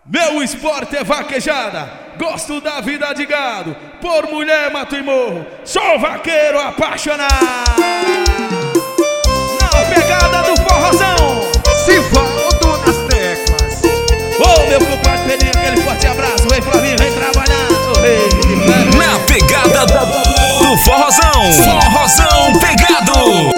Meu esporte é vaquejada, gosto da vida de gado, por mulher mato e morro, sou vaqueiro apaixonado. Na pegada do forrozão, Sivaldo nas teclas. ô meu compadre Pedrinho, aquele forte abraço, vem Flavinho, vem trabalhar, ô rei de fé. Na pegada do forrozão, forrozão pegado.